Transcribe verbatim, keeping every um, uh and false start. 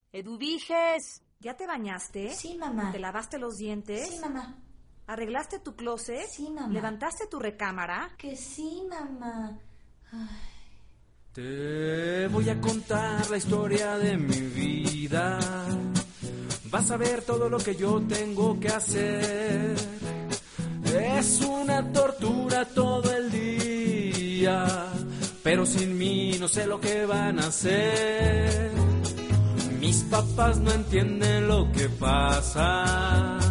Eduviges, ¿ya te bañaste? Sí, mamá. ¿Te lavaste los dientes? Sí, mamá. ¿Arreglaste tu closet? Sí, mamá. ¿Levantaste tu recámara? Que sí, mamá. Ay. Te voy a contar la historia de mi vida. Vas a ver todo lo que yo tengo que hacer. Es una tortura todo el día, pero sin mí no sé lo que van a hacer. Mis papás no entienden lo que pasa.